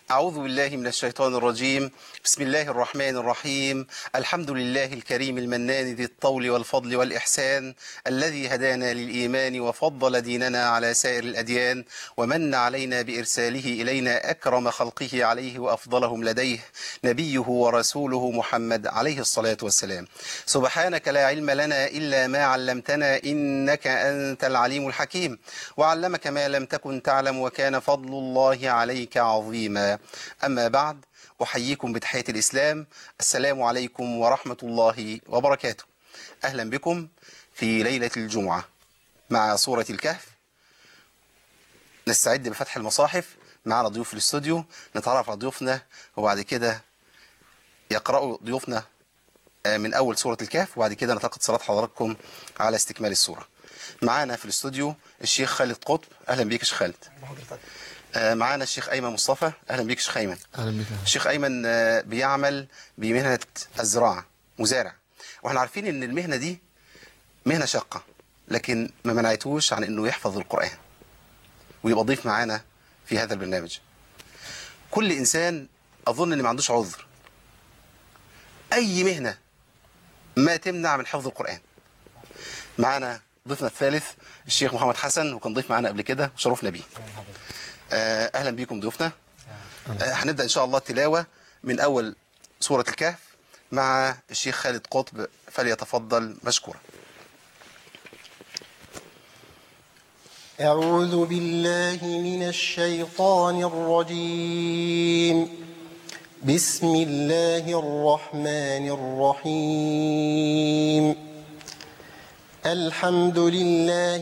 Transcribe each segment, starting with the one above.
أعوذ بالله من الشيطان الرجيم. بسم الله الرحمن الرحيم. الحمد لله الكريم المنان ذي الطول والفضل والإحسان، الذي هدانا للإيمان وفضل ديننا على سائر الأديان، ومن علينا بإرساله إلينا أكرم خلقه عليه وأفضلهم لديه، نبيه ورسوله محمد عليه الصلاة والسلام. سبحانك لا علم لنا إلا ما علمتنا، إنك أنت العليم الحكيم، وعلمك ما لم تكن تعلم، وكان فضل الله عليك عظيما. أما بعد، أحييكم بتحية الإسلام. السلام عليكم ورحمة الله وبركاته. أهلا بكم في ليلة الجمعة مع سورة الكهف. نستعد بفتح المصاحف، معنا ضيوف في الاستوديو، نتعرف على ضيوفنا وبعد كده يقرأوا ضيوفنا من أول سورة الكهف، وبعد كده نلتقط صلاة حضراتكم على استكمال السورة. معنا في الاستوديو الشيخ خالد قطب. أهلا بيك يا شيخ خالد. معانا الشيخ أيمن مصطفى. أهلا بيك شيخ أيمن. أهلا بك. الشيخ أيمن بيعمل بمهنة الزراعة، مزارع، واحنا عارفين ان المهنة دي مهنة شاقة، لكن ما منعتوش عن انه يحفظ القرآن ويبقى ضيف معانا في هذا البرنامج. كل إنسان أظن ان ما عندوش عذر، أي مهنة ما تمنع من حفظ القرآن. معانا ضيفنا الثالث الشيخ محمد حسن، وكان ضيف معانا قبل كده وشرفنا بيه. أهلا بكم ضيوفنا. هنبدأ إن شاء الله التلاوة من أول سورة الكهف مع الشيخ خالد قطب، فليتفضل مشكورا. أعوذ بالله من الشيطان الرجيم. بسم الله الرحمن الرحيم. الحمد لله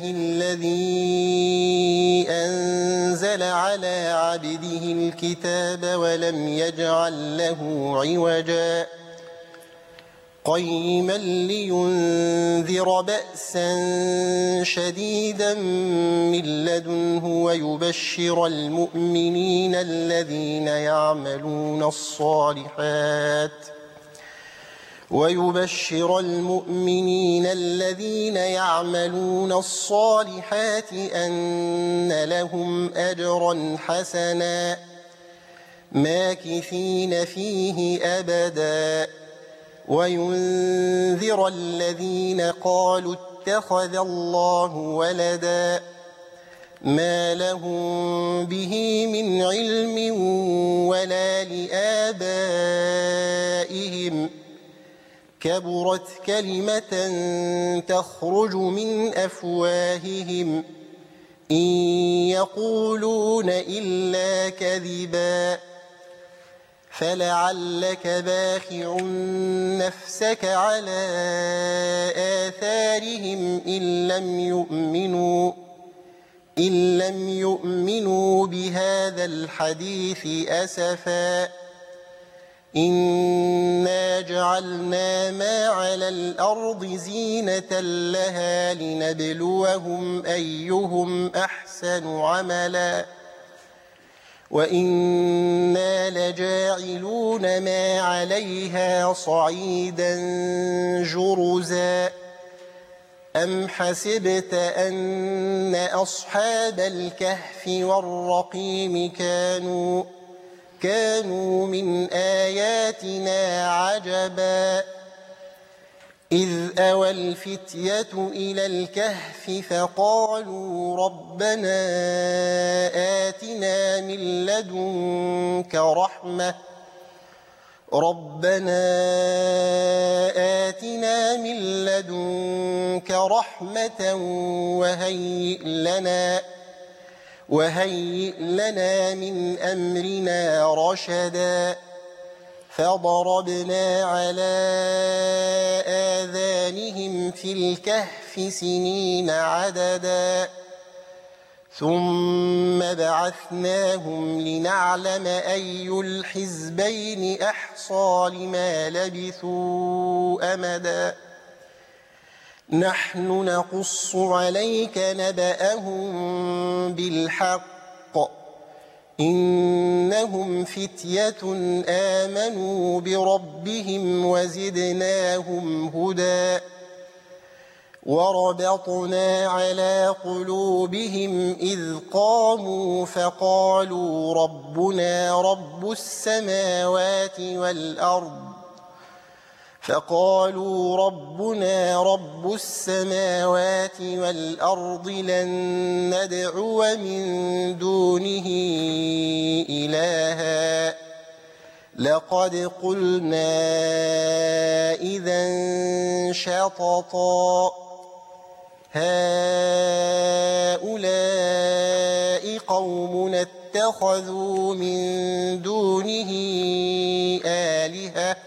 الذي أنزل على عبده الكتاب ولم يجعل له عوجا قيما لينذر بأسا شديدا من لدنه ويبشر المؤمنين الذين يعملون الصالحات أن لهم أجرا حسنا ماكثين فيه أبدا وينذر الذين قالوا اتخذ الله ولدا ما لهم به من علم ولا لآبائهم كبرت كلمة تخرج من أفواههم إن يقولون إلا كذبا فلعلك باخع نفسك على آثارهم إن لم يؤمنوا بهذا الحديث أسفا إنا جعلنا ما على الأرض زينة لها لنبلوهم أيهم أحسن عملا وإنا لجاعلون ما عليها صعيدا جرزا أم حسبت أن أصحاب الكهف والرقيم كانوا من آياتنا عجبا إذ أوى الفتية إلى الكهف فقالوا ربنا آتنا من لدنك رحمة وهيئ لنا من أمرنا رشدا فضربنا على آذانهم في الكهف سنين عددا ثم بعثناهم لنعلم أي الحزبين أحصى لما لبثوا أمدا نحن نقص عليك نبأهم بالحق إنهم فتية آمنوا بربهم وزدناهم هدى وربطنا على قلوبهم إذ قاموا فقالوا ربنا رب السماوات والأرض لن ندعو من دونه إلها لقد قلنا إذا شططا هؤلاء قوم اتخذوا من دونه آلهة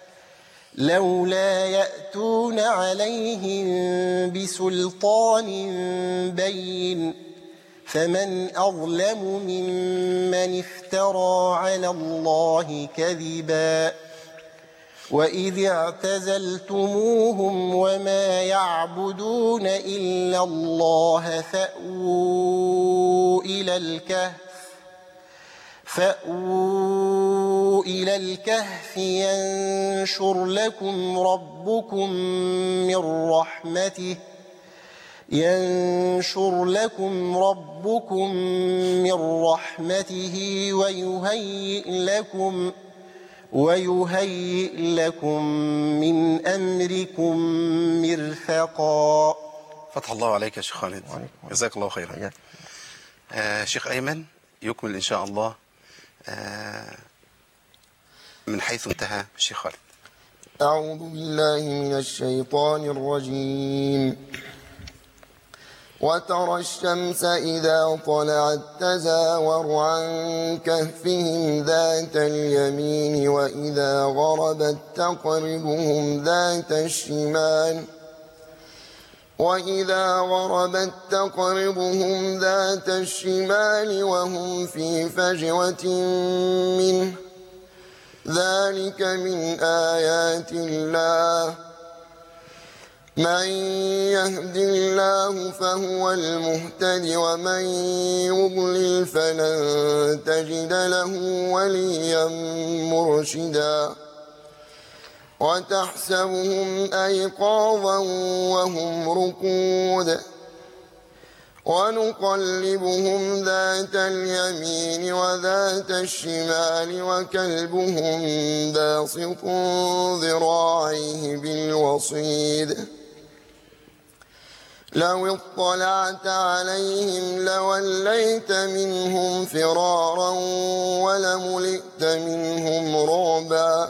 لولا يأتون عليهم بسلطان بين فمن أظلم ممن افترى على الله كذبا وإذ اعتزلتموهم وما يعبدون إلا الله فأووا إلى الكهف ينشر لكم ربكم من رحمته ويهيئ لكم من أمركم مرفقا. فتح الله عليك يا شيخ خالد، جزاك الله خيرا. شيخ أيمن يكمل إن شاء الله من حيث انتهى الشيخ خالد. أعوذ بالله من الشيطان الرجيم. وترى الشمس إذا طلعت تزاور عن كهفهم ذات اليمين وإذا غربت تقرضهم ذات الشمال وهم في فجوة منه ذلك من آيات الله من يهد الله فهو المهتد ومن يضلل فلن تجد له وليا مرشدا وتحسبهم أيقاظا وهم رقود ونقلبهم ذات اليمين وذات الشمال وكلبهم باسط ذراعيه بالوصيد لو اطلعت عليهم لوليت منهم فرارا ولملئت منهم رعبا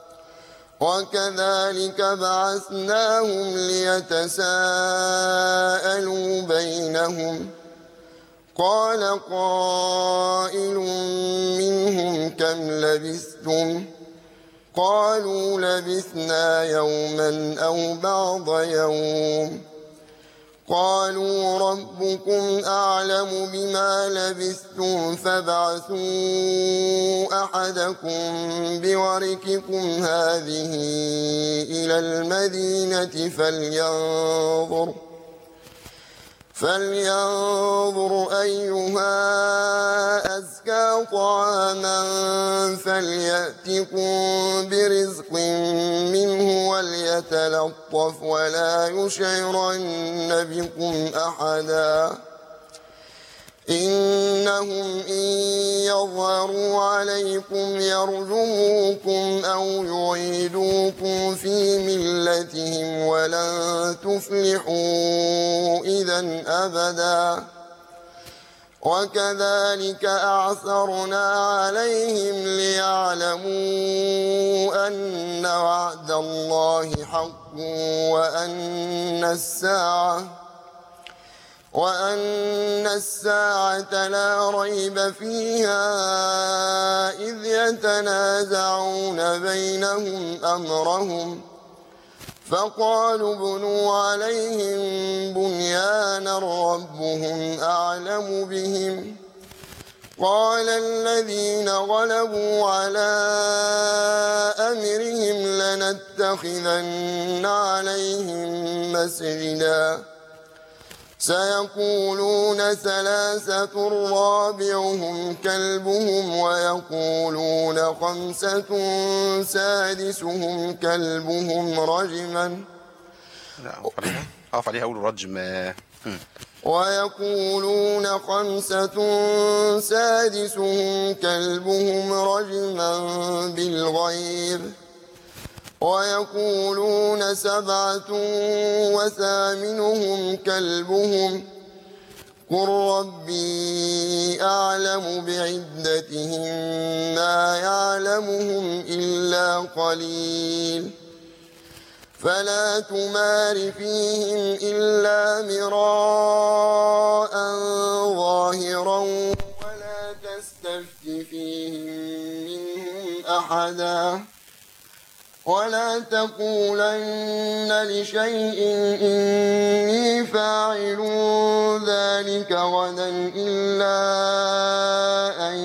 وكذلك بعثناهم ليتساءلوا بينهم قال قائل منهم كم لبثتم قالوا لبثنا يوما أو بعض يوم قالوا ربكم أعلم بما لبثتم فابعثوا أحدكم بورقكم هذه إلى المدينة فلينظر أيها أزكى طعاما فليأتكم برزق منه وليتلطف ولا يشعرن بكم أحدا إنهم إن يظهروا عليكم يرجموكم أو يعيدوكم في ملتهم ولن تفلحوا إذا أبدا وكذلك أعثرنا عليهم ليعلموا أن وعد الله حق وأن الساعة لا ريب فيها إذ يتنازعون بينهم أمرهم فقالوا ابنوا عليهم بنيانا ربهم أعلم بهم قال الذين غلبوا على أمرهم لنتخذن عليهم مسجدا سيقولون ثلاثة رابعهم كلبهم ويقولون خمسة سادسهم كلبهم أقف عليها أقول رجم. ويقولون خمسة سادسهم كلبهم رجما بالغيب ويقولون سبعة وثامنهم كلبهم قل ربي أعلم بعدتهم ما يعلمهم إلا قليل فلا تمار فيهم إلا مراء ظاهرا ولا تستفت فيهم منهم أحدا ولا تقولن لشيء إني فاعل ذلك غدا إلا أن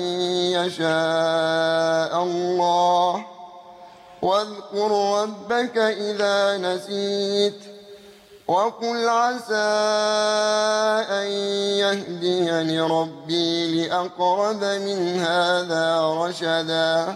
يشاء الله واذكر ربك إذا نسيت وقل عسى أن يهديني ربي لأقرب من هذا رشدا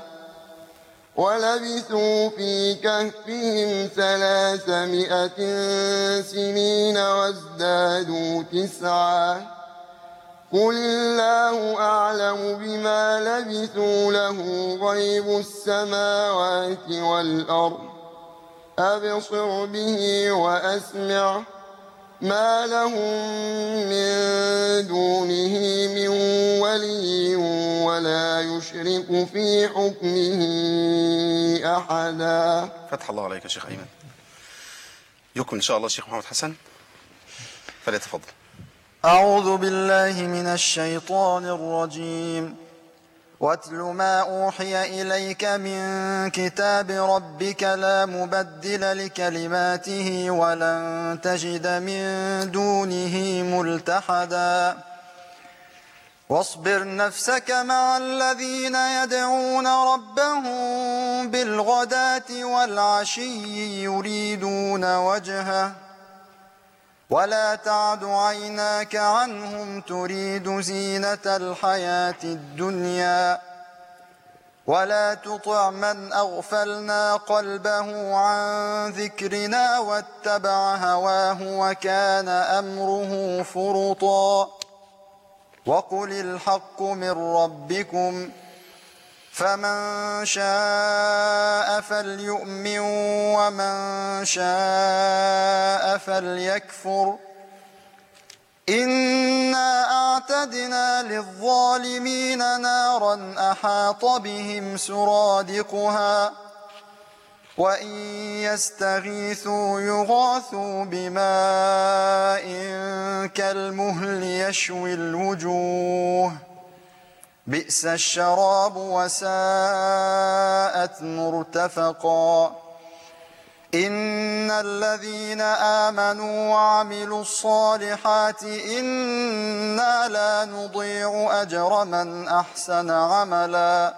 ولبثوا في كهفهم 300 سنين وازدادوا 9 قل الله أعلم بما لبثوا له غيب السماوات والأرض أبصر به وأسمع ما لهم من دونه من ولي ولا يشرك في حكمه أحدا. فتح الله عليك يا شيخ أيمن. يكمل إن شاء الله الشيخ محمد حسن فليتفضل. أعوذ بالله من الشيطان الرجيم. واتل ما أوحي إليك من كتاب ربك لا مبدل لكلماته ولن تجد من دونه ملتحدا واصبر نفسك مع الذين يدعون ربهم بالغداة والعشي يريدون وجهه ولا تعد عيناك عنهم تريد زينة الحياة الدنيا ولا تطع من أغفلنا قلبه عن ذكرنا واتبع هواه وكان أمره فرطا وقل الحق من ربكم فمن شاء فليؤمن ومن شاء فليكفر إنا أعتدنا للظالمين نارا أحاط بهم سرادقها وإن يستغيثوا يغاثوا بماء كالمهل يشوي الوجوه بئس الشراب وساءت مرتفقا إن الذين آمنوا وعملوا الصالحات إنا لا نضيع أجر من أحسن عملا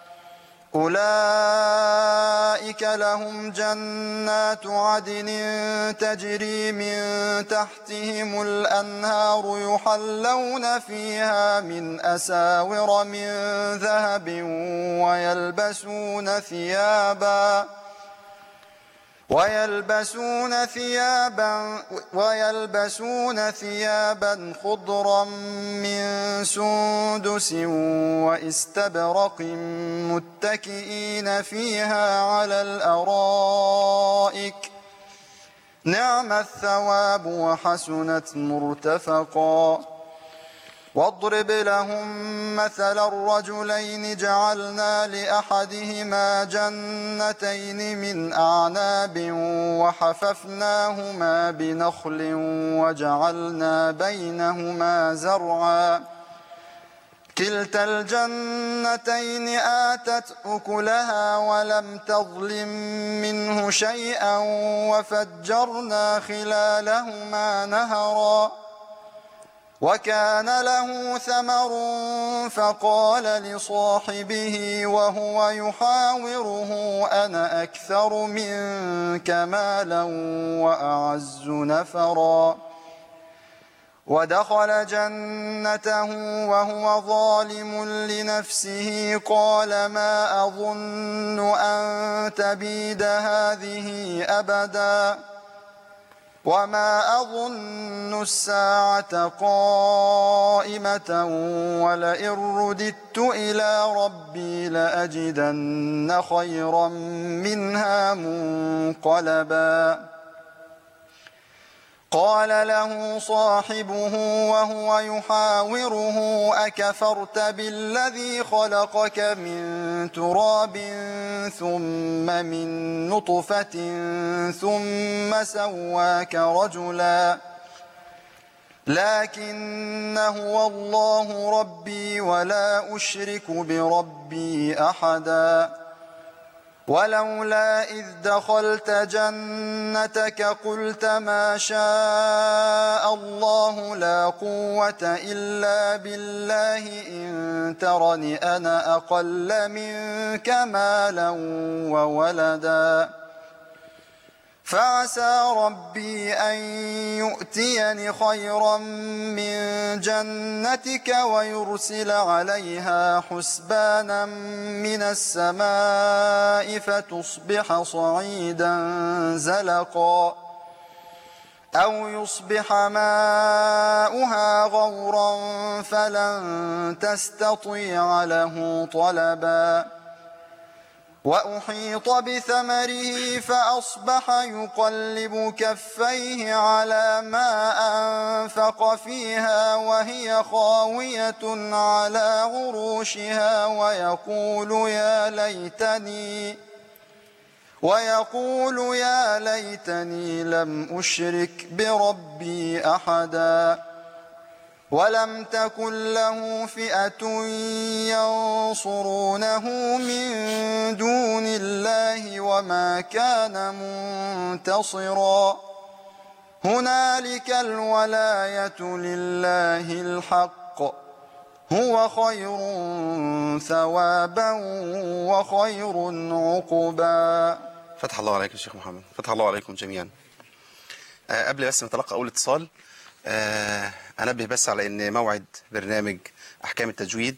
أولئك لهم جنات عدن تجري من تحتهم الأنهار يحلون فيها من أساور من ذهب ويلبسون ثيابا خضرا من سندس واستبرق متكئين فيها على الأرائك نعم الثواب وحسنت مرتفقا واضرب لهم مثل الرجلين جعلنا لأحدهما جنتين من أعناب وحففناهما بنخل وجعلنا بينهما زرعا كلتا الجنتين آتت أكلها ولم تظلم منه شيئا وفجرنا خلالهما نهرا وكان له ثمر فقال لصاحبه وهو يحاوره أنا أكثر منك مالا وأعز نفرا ودخل جنته وهو ظالم لنفسه قال ما أظن أن تبيد هذه أبدا وما أظن الساعة قائمة ولئن رددت إلى ربي لأجدن خيرا منها منقلبا قال له صاحبه وهو يحاوره أكفرت بالذي خلقك من تراب ثم من نطفة ثم سواك رجلا لكن هو الله ربي ولا أشرك بربي أحدا ولولا إذ دخلت جنتك قلت ما شاء الله لا قوة إلا بالله إن ترني أنا أقل منك مالا وولدا فعسى ربي أن يؤتيني خيرا من جنتك ويرسل عليها حسبانا من السماء فتصبح صعيدا زلقا أو يصبح ماؤها غورا فلن تستطيع له طلبا وأحيط بثمره فأصبح يقلب كفيه على ما أنفق فيها وهي خاوية على عروشها ويقول يا ليتني لم أشرك بربي أحدا ولم تكن له فئة ينصرونه من دون الله وما كان منتصرا هنالك الولاية لله الحق هو خير ثوابا وخير عقبا. فتح الله عليكم الشيخ محمد، فتح الله عليكم جميعا. قبل بس نتلقى أول اتصال أنبه بس على أن موعد برنامج أحكام التجويد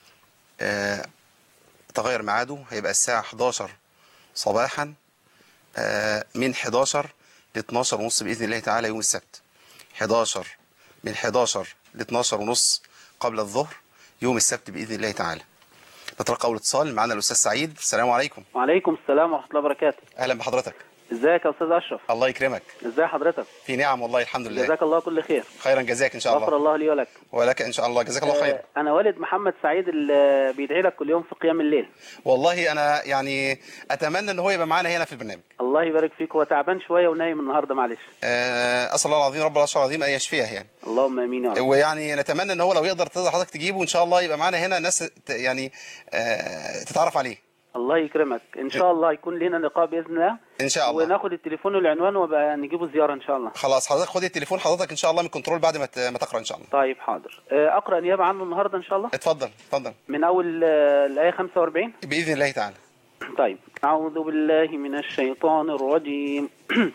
تغير ميعاده، هيبقى الساعة 11 صباحا من 11 ل 12 ونص بإذن الله تعالى يوم السبت. من 11 ل 12 ونص قبل الظهر يوم السبت بإذن الله تعالى. نتلقى أول اتصال، معنا الأستاذ سعيد. السلام عليكم. وعليكم السلام ورحمة الله وبركاته. أهلا بحضرتك. ازيك يا استاذ اشرف؟ الله يكرمك. ازي حضرتك؟ في نعم والله الحمد لله. جزاك الله كل خير. خيرا جزاك ان شاء الله. غفر الله لي ولك. ولك ان شاء الله، جزاك الله خير. انا والد محمد سعيد اللي بيدعي لك كل يوم في قيام الليل. والله انا يعني اتمنى ان هو يبقى معانا هنا في البرنامج. الله يبارك فيك. هو تعبان شويه ونايم النهارده معلش. اسال الله العظيم رب العرش العظيم ان يشفيه يعني. اللهم امين يا رب. ويعني نتمنى ان هو لو يقدر تقدر حضرتك تجيبه ان شاء الله يبقى معانا هنا، الناس يعني تتعرف عليه. الله يكرمك ان شاء الله يكون لنا لقاء باذن الله ان شاء الله، وناخد التليفون والعنوان وبقى نجيبه زياره ان شاء الله. خلاص حضرتك خد التليفون حضرتك ان شاء الله من كنترول بعد ما تقرا ان شاء الله. طيب حاضر. اقرا نيابه عنه النهارده ان شاء الله. اتفضل اتفضل. من اول الايه 45 باذن الله تعالى. طيب اعوذ بالله من الشيطان الرجيم.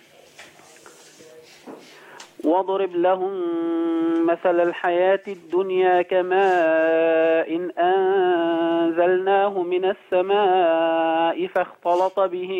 واضرب لهم مثل الحياة الدنيا كماء إن أنزلناه من السماء فاختلط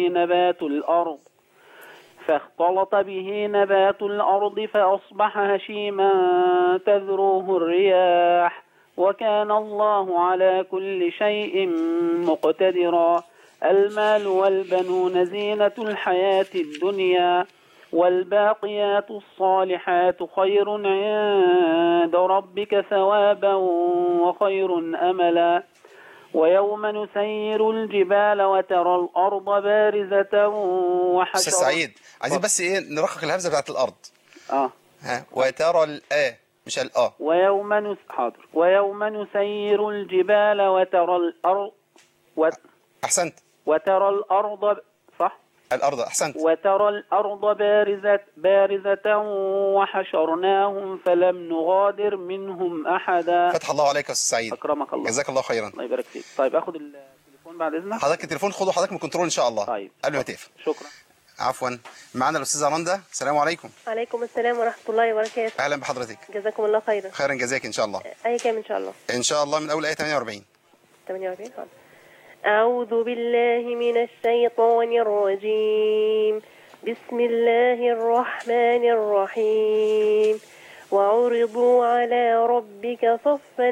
به نبات الأرض فأصبح هشيما تذروه الرياح وكان الله على كل شيء مقتدرا. المال والبنون زينة الحياة الدنيا والباقيات الصالحات خير عند ربك ثوابا وخير أملا. ويوم نسير الجبال وترى الأرض بارزة وحشرا. أستاذ سعيد عايزين بس نرقق الهمزة بتاعت الأرض. وترى الآ مش الآ. ويوم نسير الجبال وترى الأرض أحسنت. وترى الأرض صح؟ الأرض أحسنت. وترى الأرض بارزة وحشرناهم فلم نغادر منهم أحدا. فتح الله عليك يا أستاذ سعيد. أكرمك الله. جزاك الله خيرا. الله يبارك فيك. طيب أخذ التليفون بعد إذنك. حضرتك التليفون خده حضرتك من كنترول إن شاء الله. طيب قبل ما تقفل. شكرا. عفوا. معنا الأستاذة رندا. السلام عليكم. وعليكم السلام ورحمة الله وبركاته. أهلا بحضرتك. جزاكم الله خيرا. خيرا جزاك إن شاء الله. آية كام إن شاء الله؟ إن شاء الله من أول آية 48. 48 أعوذ بالله من الشيطان الرجيم. بسم الله الرحمن الرحيم وعرضوا على ربك صفا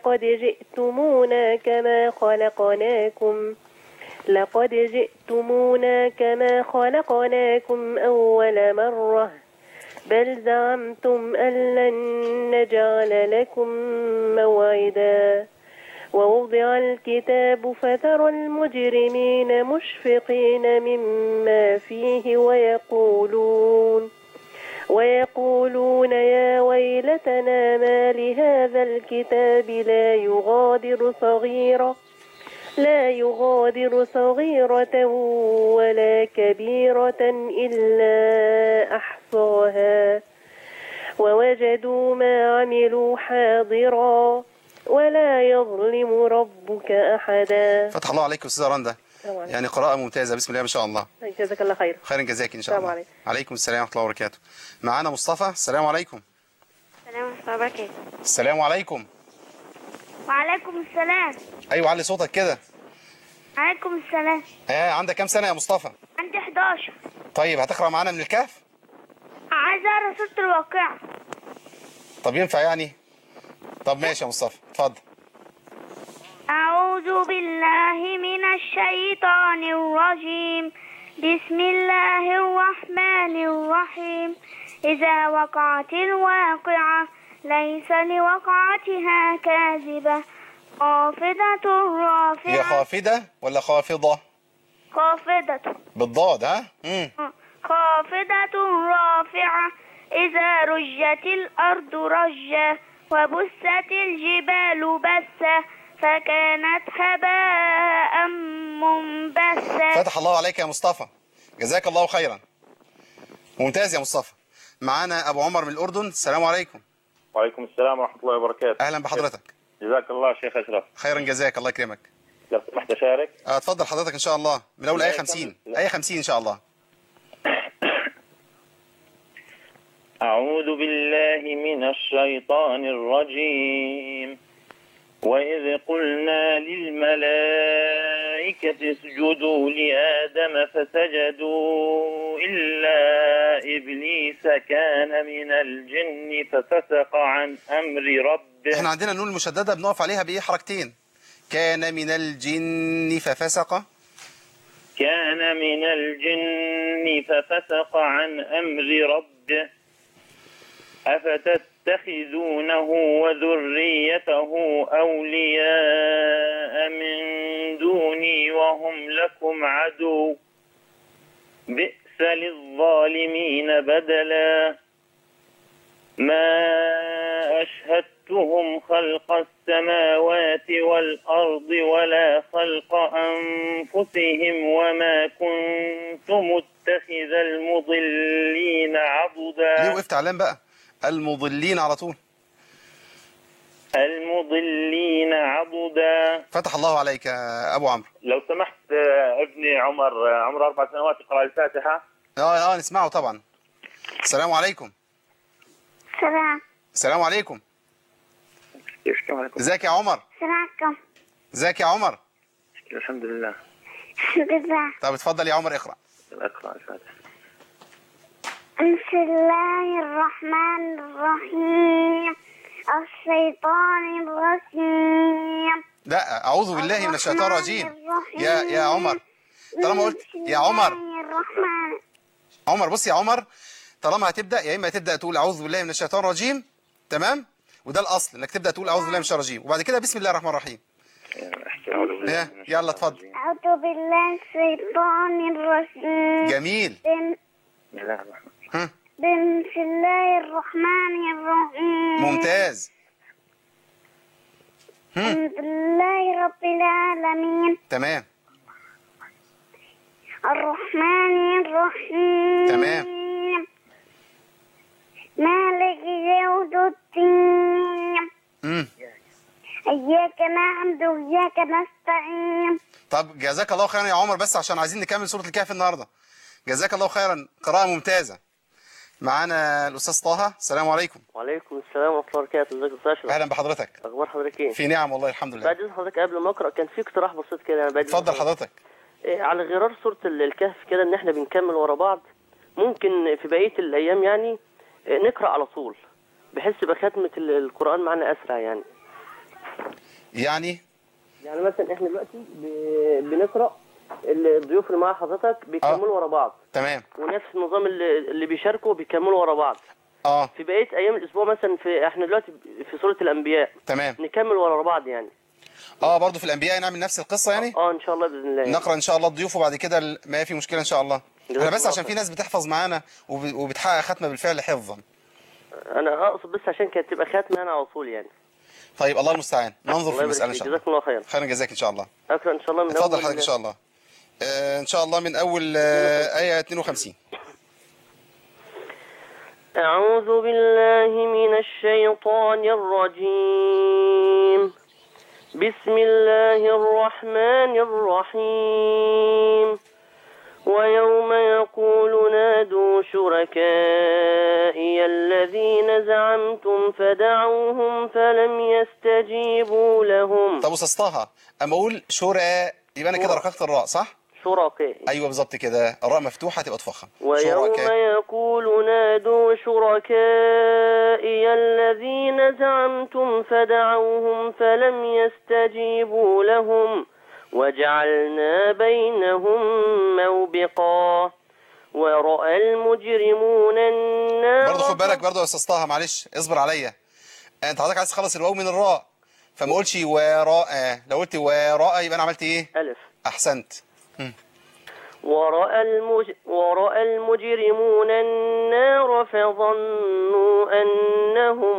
لقد جئتمونا كما خلقناكم أول مرة بل زعمتم أن لن نجعل لكم موعدا ووضع الكتاب فترى المجرمين مشفقين مما فيه ويقولون يا ويلتنا ما لهذا الكتاب لا يغادر صغيرة ولا كبيرة إلا أحصاها ووجدوا ما عملوا حاضرا ولا يظلم ربك أحدا. فتح الله عليك أستاذة رندا، يعني قراءة ممتازة، بسم الله ما شاء الله. جزاك الله خير. خيرا جزاك إن شاء الله. عليكم. عليكم السلام ورحمة الله وبركاته. معانا مصطفى. السلام عليكم. السلام ورحمة الله وبركاته. السلام عليكم. وعليكم السلام. أيوة علي صوتك كده. عليكم السلام. عندك كام سنة يا مصطفى؟ عندي 11. طيب هتقرأ معانا من الكهف؟ عايز أقرأ سورة الواقعة. طب ينفع يعني؟ طب ماشي يا مصطفى اتفضل. أعوذ بالله من الشيطان الرجيم. بسم الله الرحمن الرحيم. إذا وقعت الواقعة ليس لوقعتها كاذبة خافضة رافعة. هي خافضة ولا خافضة؟ خافضة بالضاد. ها؟ خافضة رافعة إذا رجت الأرض رجا وبست الجبال بسا فكانت هباء منبثا. فتح الله عليك يا مصطفى، جزاك الله خيرا. ممتاز يا مصطفى. معانا أبو عمر من الأردن. السلام عليكم. وعليكم السلام ورحمة الله وبركاته. أهلا بحضرتك. جزاك الله شيخ أشرف. خيرا جزاك الله يكرمك. لو سمحت أشارك. اتفضل حضرتك إن شاء الله من أول آية 50. آية 50 إن شاء الله. أعوذ بالله من الشيطان الرجيم. وإذ قلنا للملائكة اسجدوا لآدم فسجدوا إلا إبليس كان من الجن ففسق عن أمر ربه. احنا عندنا النون المشددة بنقف عليها بإيه حركتين. كان من الجن ففسق. كان من الجن ففسق عن أمر ربه أفتتخذونه وذريته أولياء من دوني وهم لكم عدو بئس للظالمين بدلا ما أشهدتهم خلق السماوات والأرض ولا خلق أنفسهم وما كنت متخذ المضلين عضدا. ليه وقفت علام بقى؟ المضلين على طول. المضلين عضدا. فتح الله عليك يا أبو عمرو. لو سمحت ابني عمر 4 سنوات يقرأ الفاتحة. نسمعه طبعا. السلام عليكم. السلام عليكم. ازيك يا عمر؟ السلام. ازيك يا عمر؟ الحمد لله. طب اتفضل يا عمر اقرأ. اقرأ الفاتحة. بسم الله الرحمن الرحيم. الشيطان الرجيم. لا أعوذ بالله من الشيطان الرجيم. يا عمر طالما قلت يا عمر عمر بص يا عمر، طالما هتبدأ يا إما هتبدأ تقول أعوذ بالله من الشيطان الرجيم، تمام؟ وده الأصل إنك تبدأ تقول أعوذ بالله من الشيطان الرجيم وبعد كده بسم الله الرحمن الرحيم. يلا اتفضل. أعوذ بالله من الشيطان الرجيم. جميل. بسم الله الرحمن الرحيم. ممتاز. الحمد لله رب العالمين. تمام. الرحمن الرحيم. تمام. مالك يوم الدين. إياك نعبد وإياك نستعين. طب جزاك الله خيرا يا عمر، بس عشان عايزين نكمل سورة الكهف النهارده. جزاك الله خيرا، قراءة ممتازة. معانا الأستاذ طه. السلام عليكم. وعليكم السلام ورحمة الله وبركاته. ازيك يا أستاذ أشرف؟ أهلا بحضرتك. أخبار حضرتك إيه؟ في نعم والله الحمد لله. بعد إذن حضرتك قبل ما أقرأ كان في اقتراح بسيط كده. اتفضل حضرتك. على غرار سورة الكهف كده إن إحنا بنكمل ورا بعض ممكن في بقية الأيام يعني نقرأ على طول، بحيث يبقى ختمة القرآن معنا أسرع يعني مثلا احنا دلوقتي بنقرأ، الضيوف اللي مع حضرتك بيكملوا ورا بعض. تمام. ونفس النظام اللي بيشاركوا بيكملوا ورا بعض. في بقية أيام الأسبوع مثلا احنا دلوقتي في سورة الأنبياء. تمام. نكمل ورا بعض يعني. برضه في الأنبياء نعمل نفس القصة يعني؟ إن شاء الله بإذن الله يعني. نقرأ إن شاء الله الضيوف وبعد كده ما في مشكلة إن شاء الله. احنا بس عشان في ناس بتحفظ معانا وبتحقق ختمة بالفعل حفظا. أنا أقصد بس عشان كانت تبقى ختمة أنا على طول يعني. طيب الله المستعان، ننظر في المسألة إن شاء الله. جزاك الله خير. خيرا جزاك إن شاء الله. أقرأ إن شاء الله من أول. اتفضل حضرتك إن شاء الله. إن شاء الله من أول آية 52. أعوذ بالله من الشيطان الرجيم. بسم الله الرحمن الرحيم. ويوم يقول نادوا شركائي الذين زعمتم فدعوهم فلم يستجيبوا لهم. طب وسطها أما أقول شراء يبقى أنا كده رققت الراء صح؟ شركائي. أيوه بالظبط كده، الراء مفتوحة تبقى تفخم. ويوم يقول نادوا شركائي الذين زعمتم فدعوهم فلم يستجيبوا لهم وجعلنا بينهم موبقا ورأى المجرمون النار. برضه خد بالك برضه يا استاذ طه، معلش اصبر عليا. انت حضرتك عايز تخلص الواو من الراء، فما قلتش وراء. لو قلت وراء يبقى انا عملت ايه؟ ألف. احسنت. ورأى المجرمون النار فظنوا أنهم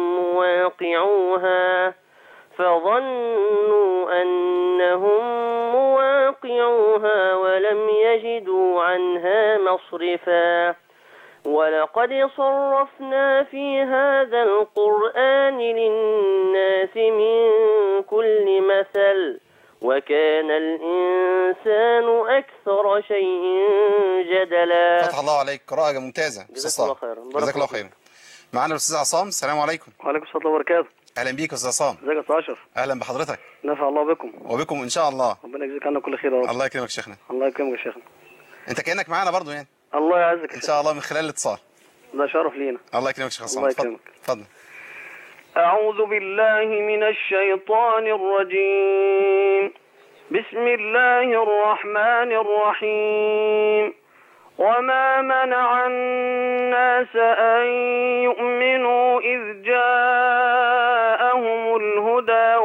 مواقعوها ولم يجدوا عنها مصرفا. ولقد صرفنا في هذا القرآن للناس من كل مثل وكان الإنسان أكثر شيء جدلا. فتح الله عليك، قراءة ممتازة. جزاك الله خيرا. جزاك الله خيرا. معانا الأستاذ عصام. السلام عليكم. وعليكم السلام وبركاته. أهلا بيك يا أستاذ عصام. ازيك يا أستاذ أشرف؟ أهلا بحضرتك. نفع الله بكم. وبكم إن شاء الله. ربنا يجزيك عنا كل خير يا رب. الله يكرمك شيخنا. الله يكرمك يا شيخنا. أنت كأنك معانا برضو يعني. الله يعزك إن شاء الله من خلال الاتصال. ده شرف لينا. الله يكرمك شيخ عصام. الله يكرمك. اتفضل. أعوذ بالله من الشيطان الرجيم. بسم الله الرحمن الرحيم. وما منع الناس أن يؤمنوا إذ جاءهم الهدى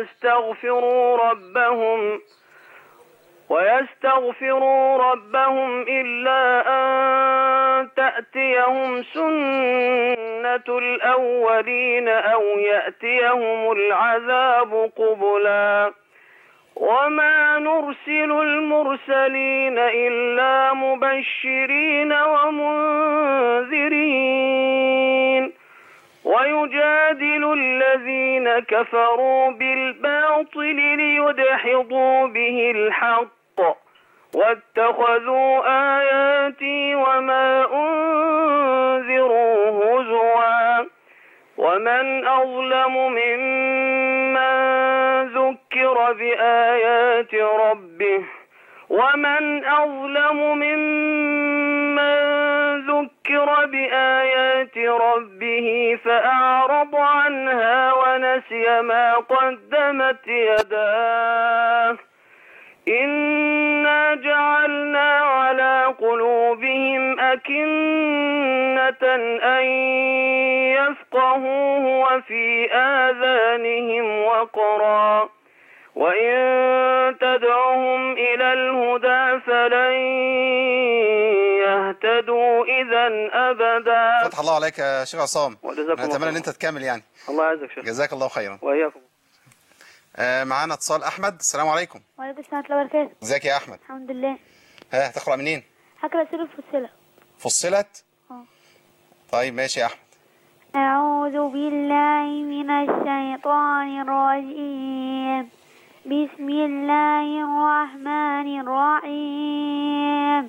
ويستغفروا ربهم إلا أن تأتيهم سنة الأولين أو يأتيهم العذاب قبلا. وما نرسل المرسلين إلا مبشرين ومنذرين ويجادل الذين كفروا بالباطل ليدحضوا به الحق واتخذوا آياتي وما أنذروا هزوا. ومن أظلم ممن ذكر بآيات ربه فأعرض عنها ونسي ما قدمت يداه. إنا جعلنا على قلوبهم أكنة أن يفقهوه وفي آذانهم وقرا وإن تدعهم إلى الهدى فلن يهتدوا إذا أبدا. فتح الله عليك يا شيخ عصام. نتمنى أن أنت تكمل يعني. الله يعزك شيخ. جزاك الله خيرا. وإياكم. معانا اتصال أحمد. السلام عليكم. وعليكم السلام ورحمة الله وبركاته. ازيك يا أحمد؟ الحمد لله. هتقرأ منين؟ هقرأ سورة فصلت. فصلت؟ طيب ماشي يا أحمد. أعوذ بالله من الشيطان الرجيم. بسم الله الرحمن الرحيم.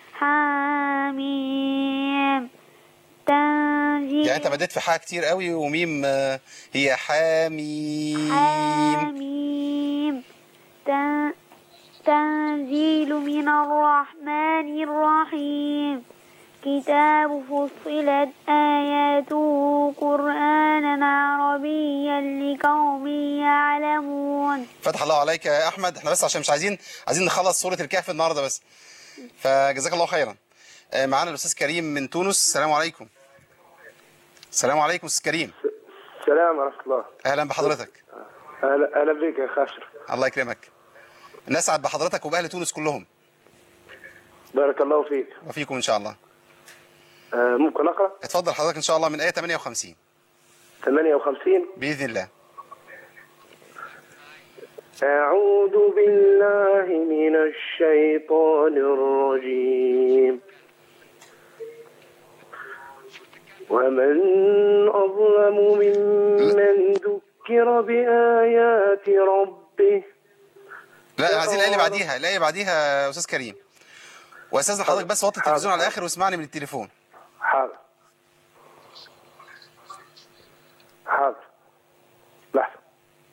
حاميم تنزيل. يعني أنت بديت في حاء كتير قوي وميم هي حاميم. حاميم تنزيل من الرحمن الرحيم. كتاب فصلت آياته قرآنا عربيا لقوم يعلمون. فتح الله عليك يا أحمد. احنا بس عشان مش عايزين نخلص سورة الكهف النهاردة بس، فجزاك الله خيرا. معانا الأستاذ كريم من تونس. السلام عليكم. السلام عليكم أستاذ كريم. السلام ورحمة الله. أهلا بحضرتك. أهلا بك يا خاشر. الله يكرمك. نسعد بحضرتك وبأهل تونس كلهم. بارك الله فيك. وفيكم إن شاء الله. ممكن أقرأ؟ اتفضل حضرتك إن شاء الله من آية 58. 58 بإذن الله. أعوذ بالله من الشيطان الرجيم. ومن أظلم ممن ذكر بآيات ربه. لا عايزين الآية اللي بعديها، الآية بعديها يا أستاذ كريم. وأستاذنا حضرتك بس وطي التلفزيون على الآخر واسمعني من التليفون. حاضر. لحظة.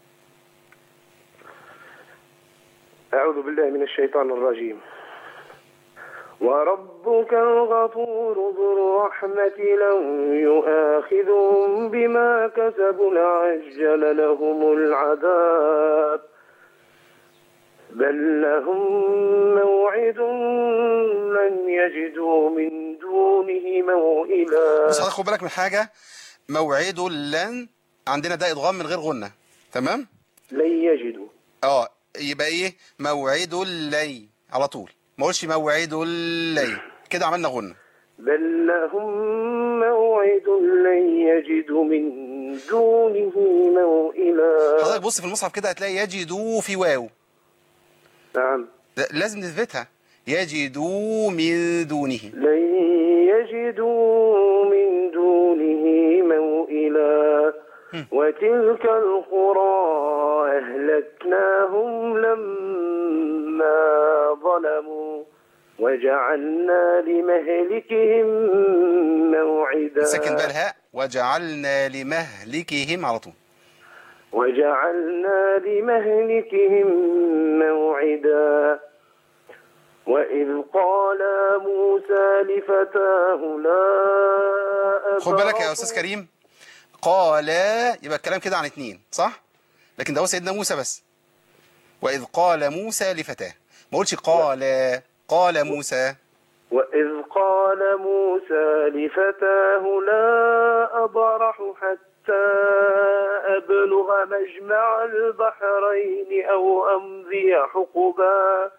أعوذ بالله من الشيطان الرجيم. وربك الغفور ذو الرحمة لو يؤاخذهم بما كسبوا لعجل لهم العذاب بل لهم موعد لن يجدوا من دونه موئلا. بس حضرتك خد بالك من حاجة، موعد لن عندنا ده إدغام من غير غنة، تمام؟ لن يجدوا. يبقى إيه؟ موعد لي على طول، ما اقولش موعد لي كده عملنا غنة. بل لهم موعد لن يجدوا من دونه موئلا. حضرتك بص في المصحف كده هتلاقي يجدوا في واو. نعم. لازم نثبتها. يجدوا من دونه. لن يجدوا من دونه موئلا. وتلك القرى أهلكناهم لما ظلموا وجعلنا لمهلكهم موعدا. سكن بقى الهاء. وجعلنا لمهلكهم على طول. وجعلنا لمهلكهم موعدا. وإذ قال موسى لفتاه لا أبرح. خد بالك يا أستاذ كريم، قال يبقى الكلام كده عن اتنين صح؟ لكن ده هو سيدنا موسى بس. وإذ قال موسى لفتاه، ما قلتش قال موسى. وإذ قال موسى لفتاه لا أبرح حتى أبلغ مجمع البحرين أو أمضي حقبا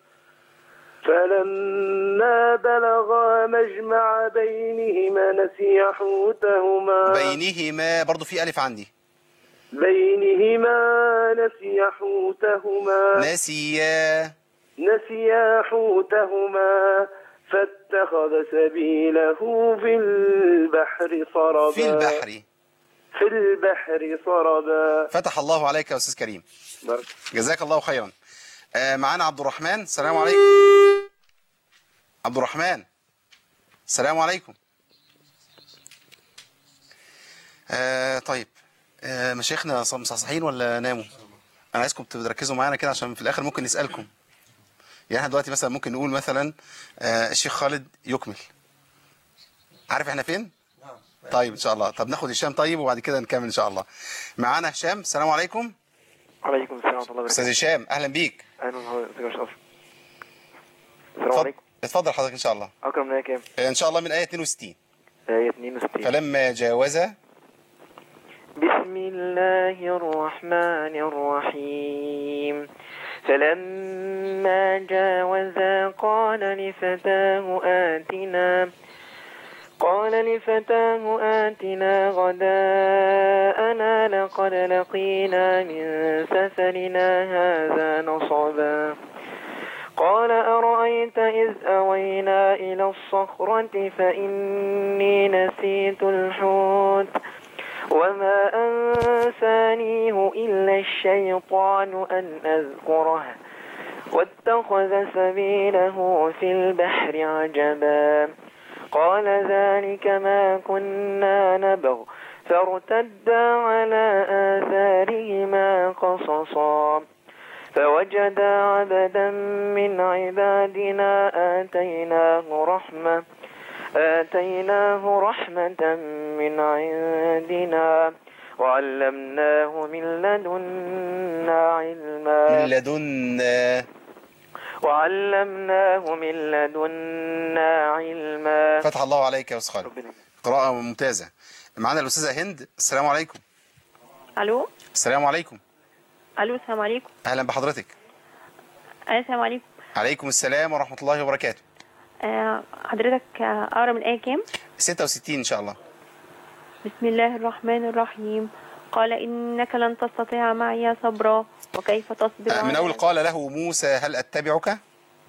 فلما بلغا مجمع بينهما نسيا حوتهما. بينهما برضو في ألف عندي. بينهما نسيا حوتهما. نسيا حوتهما فاتخذ سبيله في البحر سربا. في البحر سربا. فتح الله عليك يا أستاذ كريم. جزاك الله خيرا. معانا عبد الرحمن. السلام عليكم. عبد الرحمن السلام عليكم. طيب مشايخنا مصحصحين ولا ناموا؟ انا عايزكم تركزوا معانا كده عشان في الاخر ممكن نسالكم. يعني احنا دلوقتي مثلا ممكن نقول مثلا الشيخ خالد يكمل. عارف احنا فين؟ طيب ان شاء الله. طب ناخد هشام طيب وبعد كده نكمل ان شاء الله. معانا هشام. السلام عليكم. وعليكم السلام ورحمه الله وبركاته. استاذ هشام اهلا بيك. اهلا وسهلا. السلام عليكم. اتفضل حضرتك ان شاء الله. اكرم من ايه كام؟ ان شاء الله من آية 62. آية 62. فلما جاوز. بسم الله الرحمن الرحيم. فلما جاوزا قال لفتاه آتنا غداءنا لقد لقينا من سفرنا هذا نصبا. قال أرأيت إذ أوينا إلى الصخرة فإني نسيت الحوت وما أنسانيه إلا الشيطان أن أذكره واتخذ سبيله في البحر عجبا. قال ذلك ما كنا نبغ فارتدا على آثارهما قصصا فوجدا عبدا من عبادنا آتيناه رحمة من عندنا وعلمناه من لدنا علما. من لدنا. وعلمناه من لدنا علما. فتح الله عليك يا أستاذ خالد. قراءة ممتازة. معانا الأستاذة هند. السلام عليكم. الو. السلام عليكم. الو السلام عليكم. اهلا بحضرتك. السلام عليكم. عليكم السلام ورحمة الله وبركاته. حضرتك اقرا من الايه كام؟ 66 ان شاء الله. بسم الله الرحمن الرحيم. قال إنك لن تستطيع معي صبرا وكيف تصبر. من أول قال له موسى هل أتبعك.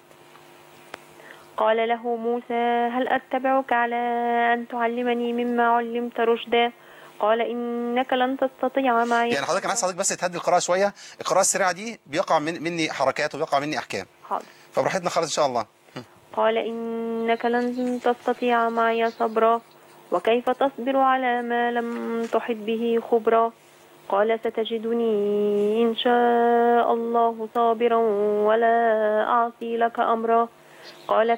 قال له موسى هل أتبعك على أن تعلمني مما علمت رشدا. قال إنك لن تستطيع معي. يعني حضرتك أنا عايز حضرتك بس تهدي القراءة شوية. القراءة السريعة دي بيقع مني حركات وبيقع مني أحكام. حاضر. فبراحتنا خالص إن شاء الله. قال إنك لن تستطيع معي صبرا وكيف تصبر على ما لم تحط به خبرا. قال ستجدني إن شاء الله صابرا ولا أعصي لك أمرا. قال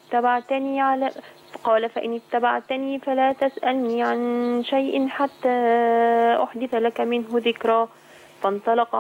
فإن اتبعتني فلا تسألني عن شيء حتى أحدث لك منه ذكرا. فانطلقا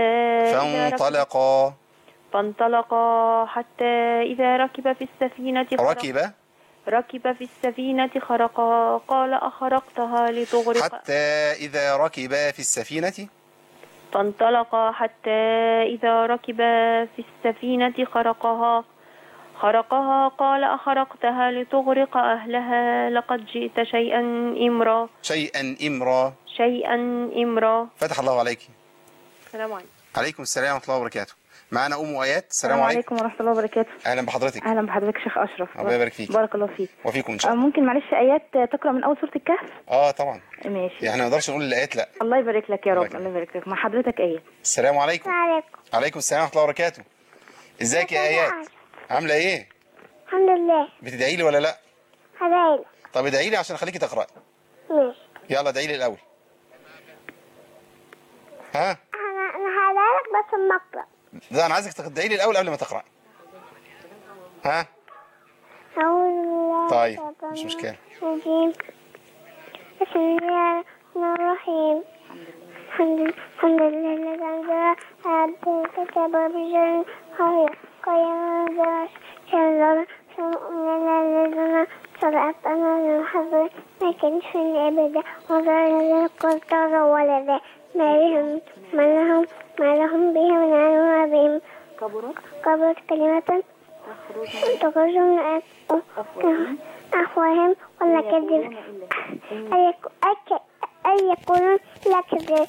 حتى إذا ركب في السفينة ركب في السفينة خرقا. قال أخرقتها لتغرق. حتى إذا ركب في السفينة. فانطلقا حتى إذا ركب في السفينة خرقها. قال أخرقتها لتغرق أهلها لقد جئت شيئا إمرا. فتح الله عليك. السلام عليكم. عليكم السلام ورحمة الله وبركاته. معنا أم آيات. السلام عليكم ورحمة الله وبركاته. أهلا بحضرتك. أهلا بحضرتك شيخ أشرف. الله يبارك فيك. بارك الله فيك. وفيكم إن شاء الله. ممكن معلش آيات تقرأ من أول سورة الكهف؟ طبعا. ماشي. يعني ما نقدرش نقول الآيات لا. الله يبارك لك يا رب. الله يبارك لك. مع حضرتك آية. السلام عليكم. عليكم السلام ورحمة الله وبركاته. ازيك يا آيات؟ عاملة إيه؟ الحمد لله. بتدعي لي ولا لا؟ هدعي لك. طب ادعي لي عشان اخليكي تقرأي. ماشي. يلا ادعي لي الأول. ها؟ أنا هدعي لك بس أما أقرأ. لا أنا عايزك تدعي لي الأول قبل ما تقرأي. ها؟ طيب مش مشكلة. بسم الله الرحمن الرحيم. الحمد لله الذي أنزل على الكتاب بجل خير قيام شر من الذين صدقت أمانة وحضر ما كانش في العبادة وضرر القدر ولدا ما لهم به من علم بهم كبرت كلمة تخرج من أفواههم ولا كذب أن يكونوا لا كذب.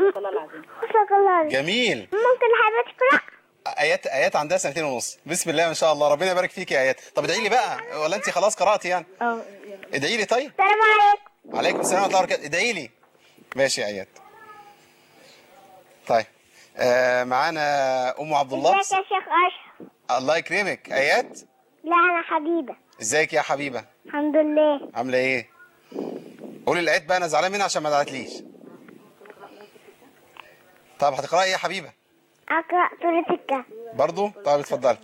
جميل. ممكن حضرتك تقرأ آيات عندها 2 سنين ونص. بسم الله ما شاء الله. ربنا يبارك فيك يا آيات. طب ادعي لي بقى ولا انت خلاص قرأتي يعني؟ ادعي لي. طيب السلام عليكم. عليكم السلام ورحمة الله وبركاته. ادعي لي. ماشي يا آيات. طيب معانا أم عبد الله. ازيك يا شيخ أشرف؟ الله يكرمك. آيات؟ لا أنا حبيبة. ازيك يا حبيبة؟ الحمد لله. عاملة ايه؟ قولي الآيات بقى. أنا زعلان منها عشان ما دعتليش. طب هتقرأي ايه يا حبيبة؟ أقرأ سورة الكهف برضو؟ طيب اتفضلي.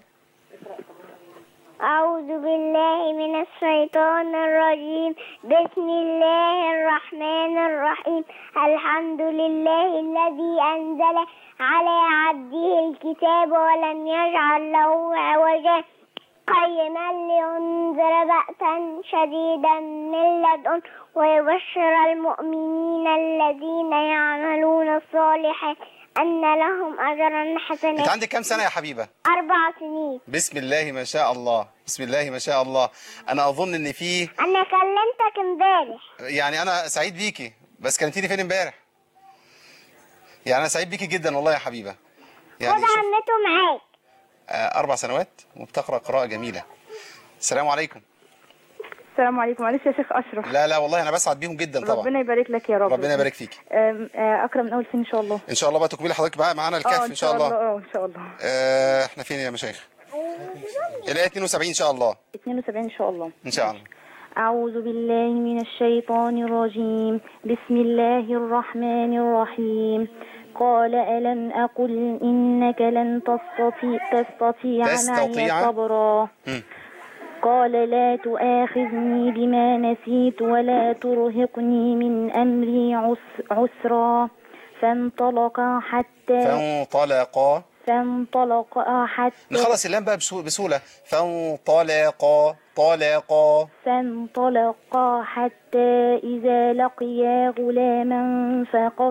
أعوذ بالله من الشيطان الرجيم. بسم الله الرحمن الرحيم. الحمد لله الذي أنزل على عبده الكتاب ولم يجعل له عوجا قيما لينذر بأسا شديدا من لدن ويبشر المؤمنين الذين يعملون الصالحات أن لهم أجرا حسنا. انت عندك كام سنة يا حبيبة؟ 4 سنين. بسم الله ما شاء الله. بسم الله ما شاء الله. أنا أظن إن في أنا كلمتك امبارح. يعني أنا سعيد بيكي. بس كلمتيني فين امبارح؟ يعني أنا سعيد بيكي جدا والله يا حبيبة. يعني خد عمته معاك. 4 سنوات وبتقرأ قراءة جميلة. السلام عليكم. السلام عليكم. معلش يا شيخ أشرف. لا والله أنا بسعد بيهم جدا طبعا. ربنا يبارك لك يا رب. ربنا يبارك فيك. أقرأ من أول فين إن شاء الله؟ إن شاء الله بقى تكملي حضرتك بقى معانا الكهف إن شاء الله. إن شاء الله. إحنا فين يا مشايخ؟ الآية 72 إن شاء الله. 72 إن شاء الله. إن شاء الله. أعوذ بالله من الشيطان الرجيم. بسم الله الرحمن الرحيم. قال ألم أقل إنك لن تستطيع معي صبرا قال لا تؤاخذني بما نسيت ولا ترهقني من أمري عسرا فانطلقا حتى نخلص اللام بقى بسهولة. فانطلقا حتى إذا لقيا غلاما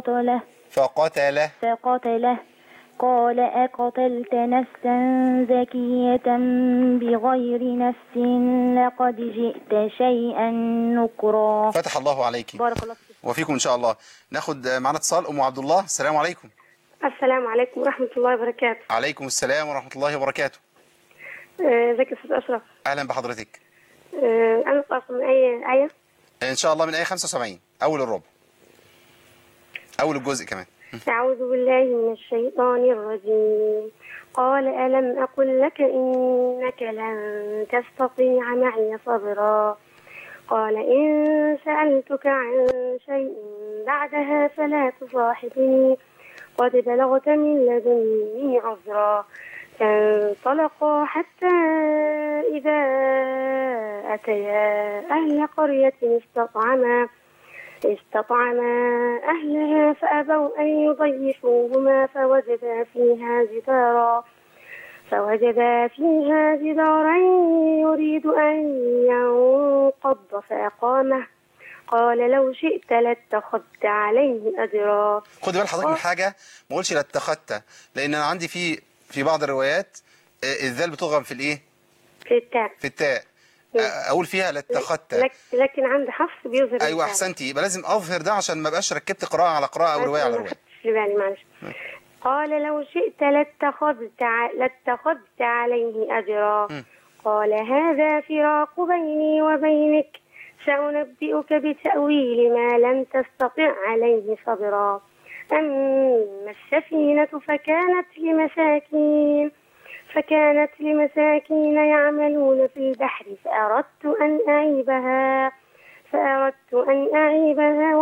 فقتله قال أقتلت نفسا زكية بغير نفس لقد جئت شيئا نكرا. فتح الله عليك. بارك الله فيك وفيكم إن شاء الله. ناخد معنا اتصال. أم عبد الله، السلام عليكم. السلام عليكم ورحمة الله وبركاته. عليكم السلام ورحمة الله وبركاته. ازيك يا أستاذ أشرف؟ أهلا بحضرتك. أنا أقرأ من أي آية؟ إن شاء الله من آية 75 أول الربع، أول الجزء كمان. أعوذ بالله من الشيطان الرجيم. قال ألم أقل لك إنك لن تستطيع معي صبرا قال إن سألتك عن شيء بعدها فلا تصاحبني قد بلغت من لدني عذرا فانطلقا حتى إذا أتيا أهل قرية استطعما أهلها فأبوا أن يضيفوهما فوجدا فيها جدارا يريد أن ينقض فأقامه قال لو شئت لاتخذت عليه أجرا. خد بال حضرتك من حاجة، ما قولش لاتخذت، لأن أنا عندي في بعض الروايات الذال بتضغم في الإيه؟ في التاء. أقول فيها لاتخذت، لكن عند حفص بيظهر. أيوة أحسنتي، يبقى لازم أظهر ده عشان ما بقاش ركبت قراءة على قراءة أو رواية على رواية. معلش. قال لو شئت لاتخذت عليه أجرا. قال هذا فراق بيني وبينك سأنبئك بتأويل ما لم تستطع عليه صبرا. أما السفينة فكانت لمساكين يعملون في البحر فأردت أن أعيبها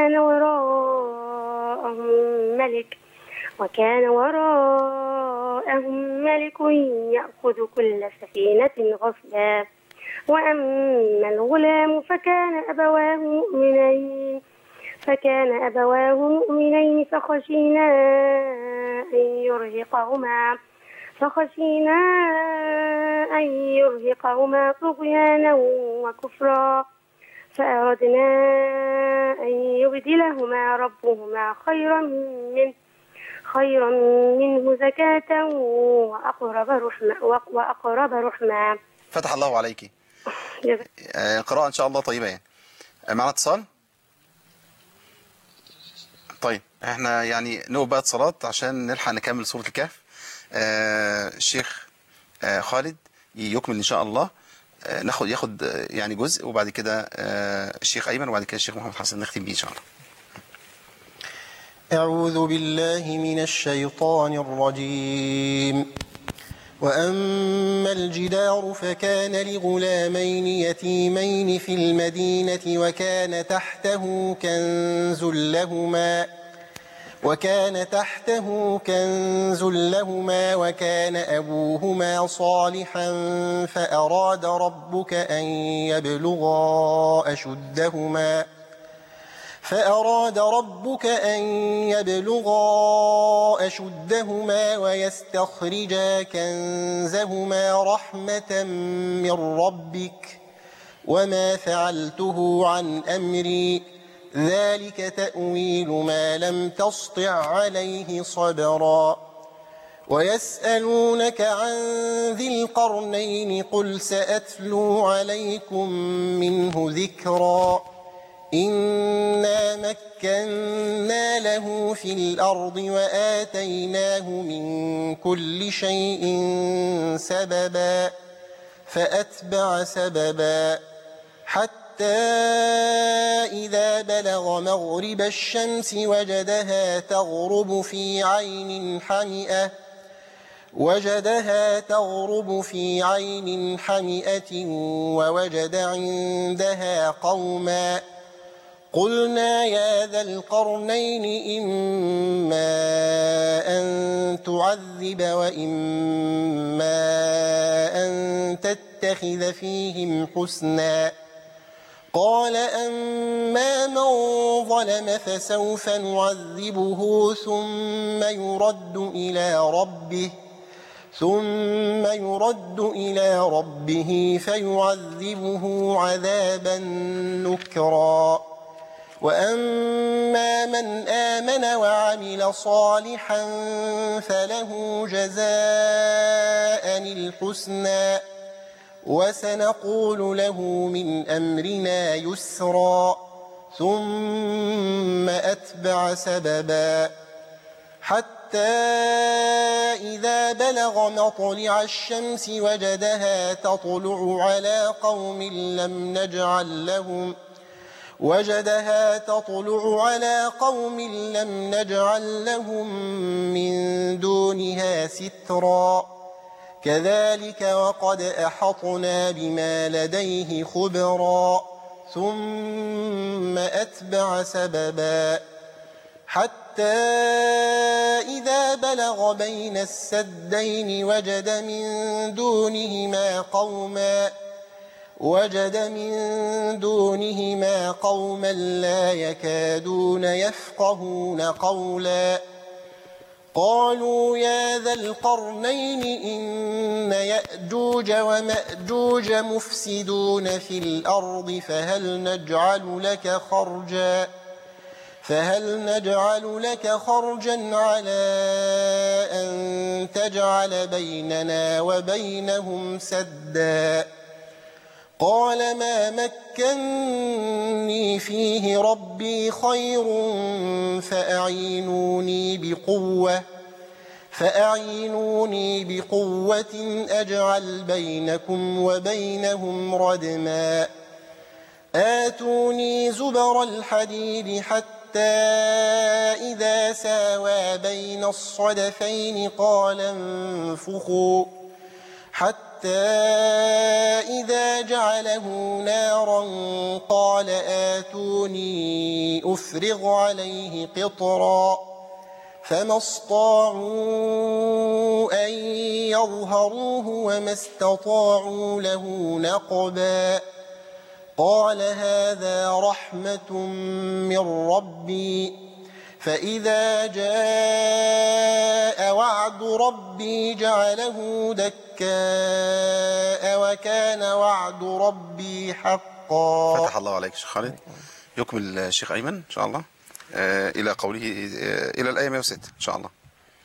وكان وراءهم ملك يأخذ كل سفينة غصبا. وأما الغلام فكان أبواه مؤمنين فخشينا أن يرهقهما طغيانا وكفرا فأردنا أن يبدلهما ربهما خيرا منه زكاة وأقرب رحما. فتح الله عليك. قراءة إن شاء الله طيبة يعني. معنا اتصال؟ طيب احنا يعني نوب بقى اتصالات عشان نلحق نكمل سورة الكهف. الشيخ خالد يكمل إن شاء الله، ياخد يعني جزء، وبعد كده الشيخ أيمن، وبعد كده الشيخ محمد حسن نختم بيه إن شاء الله. أعوذ بالله من الشيطان الرجيم. وأما الجدار فكان لغلامين يتيمين في المدينة وكان تحته كنز لهما وكان أبوهما صالحا فأراد ربك أن يبلغا أشدهما ويستخرجا كنزهما رحمة من ربك وما فعلته عن أمري ذلك تأويل ما لم تسطع عليه صبرا. ويسألونك عن ذي القرنين قل سأتلو عليكم منه ذكرا. إنا مكنا له في الأرض وآتيناه من كل شيء سببا فأتبع سببا حتى إذا بلغ مغرب الشمس وجدها تغرب في عين حمئة ووجد عندها قوما قلنا يا ذا القرنين إما أن تعذب وإما أن تتبع ونتخذ فيهم حسنا. قال أما من ظلم فسوف نعذبه ثم يرد إلى ربه فيعذبه عذابا نكرا. وأما من آمن وعمل صالحا فله جزاء الحسنى وسنقول له من أمرنا يسرا. ثم أتبع سببا حتى إذا بلغ مطلع الشمس وجدها تطلع على قوم لم نجعل لهم من دونها سترا. كذلك وقد أحطنا بما لديه خبرا. ثم أتبع سببا حتى إذا بلغ بين السدين وجد من دونهما قوما لا يكادون يفقهون قولا. قالوا يا ذا القرنين إن يأجوج ومأجوج مفسدون في الأرض فهل نجعل لك خرجا على أن تجعل بيننا وبينهم سدا. قال ما مكني فيه ربي خير فأعينوني بقوة أجعل بينكم وبينهم ردما. آتوني زبر الحديد حتى إذا ساوى بين الصدفين قال انفخوا حتى إذا جعله نارا قال آتوني أفرغ عليه قطرا. فما استطاعوا أن يظهروه وما استطاعوا له نقبا. قال هذا رحمة من ربي فإذا جاء وعد ربي جعله دكاء وكان وعد ربي حقا. فتح الله عليك شيخ خالد. يكمل الشيخ أيمن إن شاء الله إلى قوله إلى الآية 106 إن شاء الله.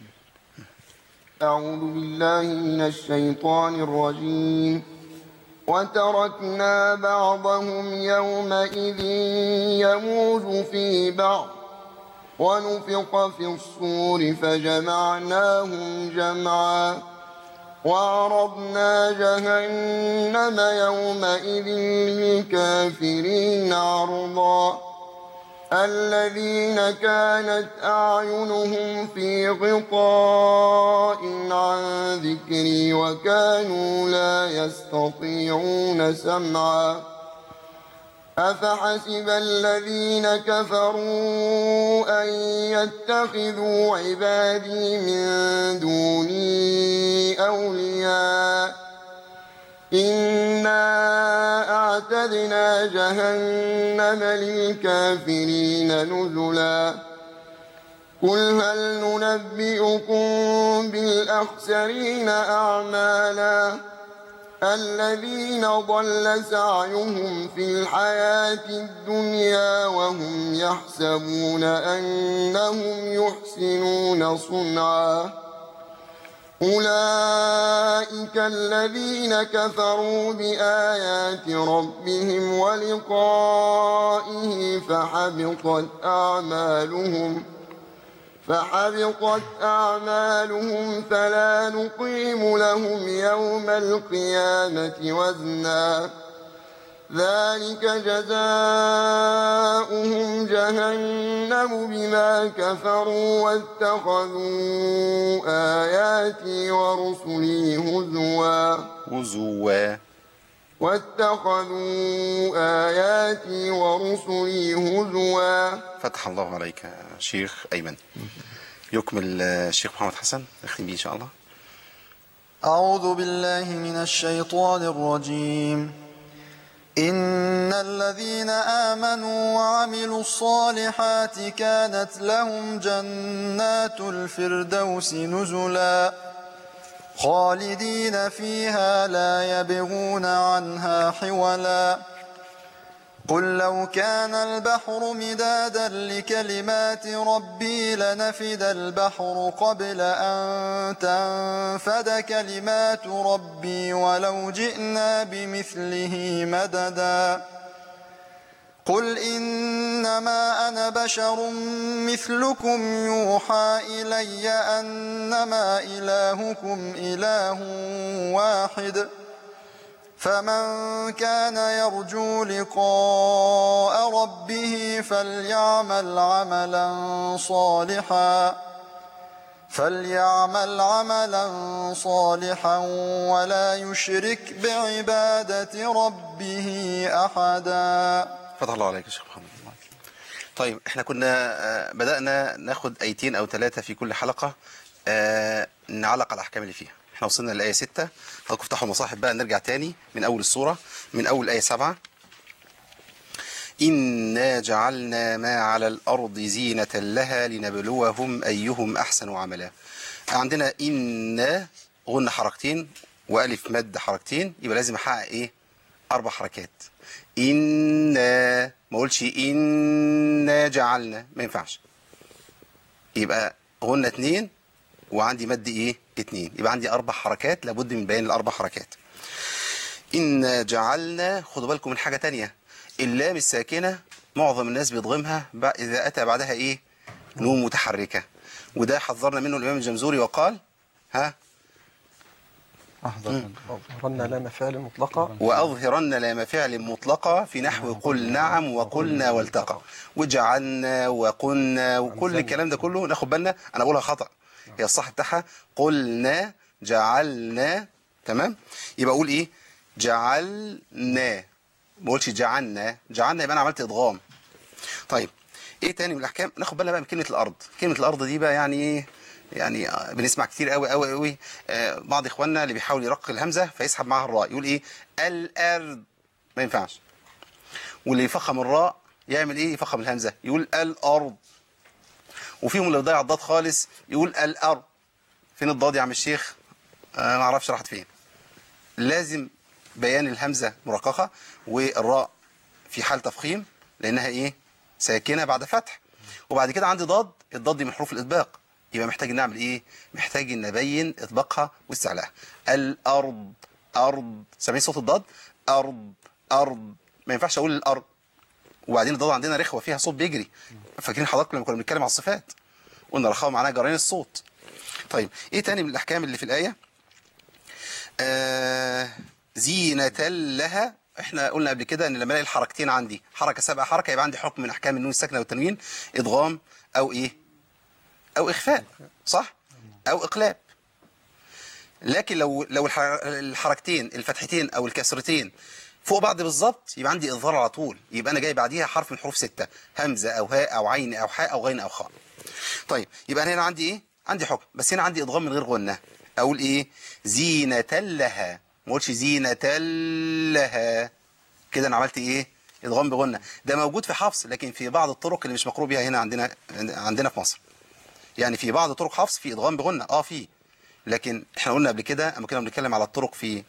أعوذ بالله من الشيطان الرجيم. وتركنا بعضهم يومئذ يموج في بعض ونفخ في الصور فجمعناهم جمعا وعرضنا جهنم يومئذ للكافرين عرضا. الذين كانت أعينهم في غطاء عن ذكري وكانوا لا يستطيعون سمعا. أفحسب الذين كفروا أن يتخذوا عبادي من دوني أولياء إنا أعتدنا جهنم للكافرين نزلا. قل هل ننبئكم بالأخسرين أعمالا الذين ضل سعيهم في الحياة الدنيا وهم يحسبون أنهم يحسنون صنعا. أولئك الذين كفروا بآيات ربهم ولقائه فحبطت أعمالهم فلا نقيم لهم يوم القيامة وزنا. ذلك جزاؤهم جهنم بما كفروا واتخذوا آياتي ورسلي هزوا. فتح الله عليك شيخ أيمن. يكمل الشيخ محمد حسن نختم به إن شاء الله. أعوذ بالله من الشيطان الرجيم. إن الذين آمنوا وعملوا الصالحات كانت لهم جنات الفردوس نزلا خالدين فيها لا يبغون عنها حولا. قل لو كان البحر مدادا لكلمات ربي لنفد البحر قبل أن تنفد كلمات ربي ولو جئنا بمثله مددا. قل إنما أنا بشر مثلكم يوحى إلي أنما إلهكم إله واحد فمن كان يرجو لقاء ربه فليعمل عملا صالحا ولا يشرك بعبادة ربه أحدا. فتح الله عليك يا شيخ محمد. طيب احنا كنا بدأنا ناخد آيتين أو 3 في كل حلقة نعلق على الأحكام اللي فيها. احنا وصلنا للآية 6. حضراتكم افتحوا المصاحف بقى نرجع تاني من أول السورة من أول آية 7. إنا جعلنا ما على الأرض زينة لها لنبلوهم أيهم أحسن عملا. عندنا إنا غنى حركتين وألف مد حركتين، يبقى لازم أحقق إيه؟ 4 حركات. إنا ما أقولش إنا جعلنا، ما ينفعش. يبقى غنى 2 وعندي مد إيه؟ 2، يبقى عندي 4 حركات، لابد من بيان ال4 حركات. إنا جعلنا. خدوا بالكم من حاجة تانية، اللام الساكنة معظم الناس بيضغمها إذا أتى بعدها إيه؟ نون متحركة، وده حذرنا منه الإمام الجمزوري وقال أظهرن لام فعل مطلقة وأظهرن لام فعل مطلقة في نحو قل نعم وقلنا والتقى وجعلنا وقلنا وكل الكلام ده كله ناخد بالنا. أنا بقولها خطأ، هي الصح بتاعها قلنا جعلنا، تمام؟ يبقى أقول إيه؟ جعلنا، ما قلتش جعلنا. جعلنا يبقى أنا عملت إدغام. طيب إيه تاني من الأحكام؟ ناخد بالنا بقى من كلمة الأرض. كلمة الأرض دي بقى يعني إيه؟ يعني بنسمع كتير قوي قوي قوي بعض إخواننا اللي بيحاول يرقق الهمزة فيسحب معها الراء يقول إيه؟ الأرض، ما ينفعش. واللي يفخم الراء يعمل إيه؟ يفخم الهمزة يقول الأرض. وفيهم اللي ضيع الضاد خالص يقول الأرض. فين الضاد يا عم الشيخ؟ ما اعرفش راحت فين. لازم بيان الهمزة مرققة والراء في حال تفخيم لأنها إيه؟ ساكنة بعد فتح. وبعد كده عندي ضاد، الضاد دي من حروف الإطباق، يبقى محتاج نعمل إيه؟ محتاج إن نبين إطباقها واستعلاها. الأرض، أرض، سامعين صوت الضاد؟ أرض، أرض، ما ينفعش أقول الأرض. وبعدين الضاد عندنا رخوة فيها صوت بيجري. فاكرين حضراتكم لما كنا بنتكلم على الصفات قلنا رخاوة معناها جرين الصوت. طيب إيه تاني من الأحكام اللي في الآية؟ زينة لها. احنا قلنا قبل كده ان لما الاقي الحركتين عندي حركه سابقه حركه يبقى عندي حكم من احكام النون الساكنه والتنوين، ادغام او ايه؟ او اخفاء، صح؟ او اقلاب. لكن لو الحركتين الفتحتين او الكسرتين فوق بعض بالظبط يبقى عندي اظهار على طول، يبقى انا جاي بعديها حرف من حروف 6، همزه او هاء او عين او حاء او غين او خاء. طيب يبقى انا هنا عندي ايه؟ عندي حكم، بس هنا عندي ادغام من غير غنه. اقول ايه؟ زينة لها، ما قلتش زينة لها. كده انا عملت ايه؟ ادغام بغنة. ده موجود في حفص لكن في بعض الطرق اللي مش مقروء بها هنا عندنا في مصر. يعني في بعض طرق حفص في ادغام بغنة في، لكن احنا قلنا قبل كده اما كنا بنتكلم على الطرق في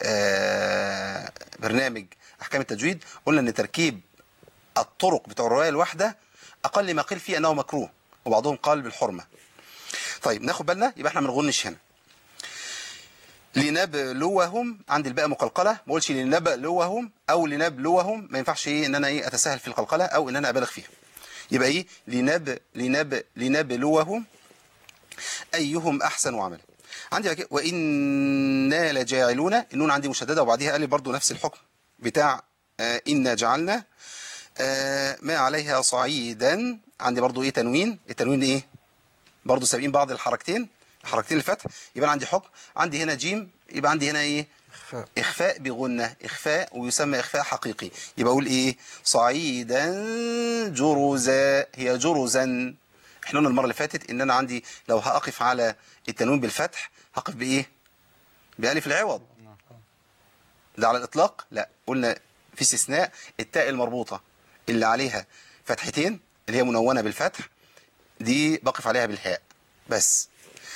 برنامج احكام التجويد قلنا ان تركيب الطرق بتوع الرواية الواحدة اقل ما قيل فيه انه مكروه وبعضهم قال بالحرمة. طيب ناخد بالنا، يبقى احنا ما بنغنش هنا. لنبلوهم، عندي الباء مقلقله، ما اقولش لنبلوهم او لنبلوهم، ما ينفعش ايه ان انا ايه اتساهل في القلقله او ان انا ابالغ فيها. يبقى ايه؟ لنبلوهم ايهم احسن عملا. عندي وإنا لجاعلون، النون عندي مشدده وبعديها الف برضو نفس الحكم بتاع إنا جعلنا. ما عليها صعيدا، عندي برضو ايه؟ تنوين. التنوين ايه؟ برضو سابقين بعض الحركتين الفتح، يبقى عندي حكم. عندي هنا جيم، يبقى عندي هنا ايه؟ إخفاء بغنة، إخفاء ويسمى إخفاء حقيقي. يبقى أقول إيه؟ صعيدا جرزا، هي جرزا. احنا قلنا المرة اللي فاتت إن أنا عندي لو هقف على التنوين بالفتح هقف بإيه؟ بألف العوض ده على الإطلاق؟ لا، قلنا في استثناء التاء المربوطة اللي عليها فتحتين اللي هي منونة بالفتح دي بقف عليها بالهاء بس.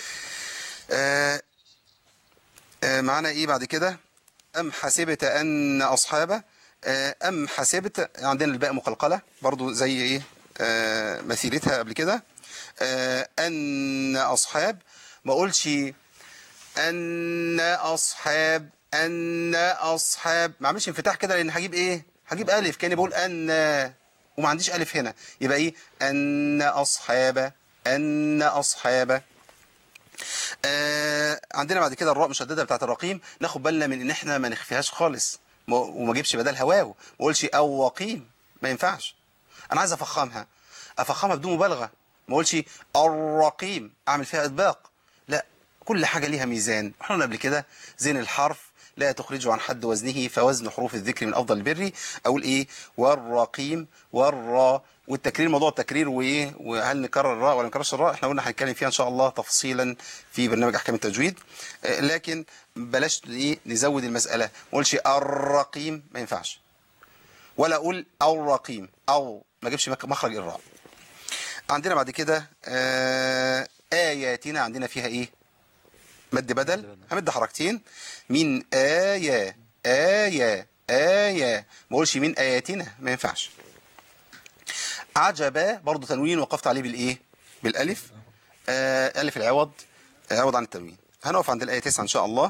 معنا ايه بعد كده؟ أم حسبت أن أصحاب، أم حسبت عندنا الباء مقلقلة برضو زي ايه مثيلتها قبل كده. أن أصحاب ما أقولش أن أصحاب، أن أصحاب ما عملش انفتاح كده لأن هجيب ايه؟ هجيب ألف كأني بقول أن وما عنديش ألف هنا، يبقى ايه؟ أن أصحاب، أن أصحاب. عندنا بعد كده الراء مشددة بتاعت الرقيم، ناخد بالنا من ان احنا ما نخفيهاش خالص وما اجيبش بدلها واو، ما اقولش او وقيم، ما ينفعش. انا عايز افخمها بدون مبالغه، ما اقولش الرقيم اعمل فيها اطباق، لا، كل حاجه ليها ميزان. احنا قلنا قبل كده زين الحرف لا تخرجه عن حد وزنه، فوزن حروف الذكر من افضل البر. اقول ايه؟ والرقيم والراء. والتكرير، موضوع التكرير وايه، وهل نكرر الراء ولا نكررش الراء، احنا قلنا هنتكلم فيها ان شاء الله تفصيلا في برنامج احكام التجويد. لكن بلاش ايه نزود المساله، ما اقولش الرقيم، ما ينفعش، ولا اقول الرقيم او ما اجيبش مخرج الراء. عندنا بعد كده اياتنا، عندنا فيها ايه؟ مد بدل، همد حركتين، من آية آية آية، ما اقولش من آياتنا، ما ينفعش. عجبا برضو تنوين وقفت عليه بالايه؟ بالالف، الف العوض، عوض عن التنوين. هنقف عند الآية 9 ان شاء الله،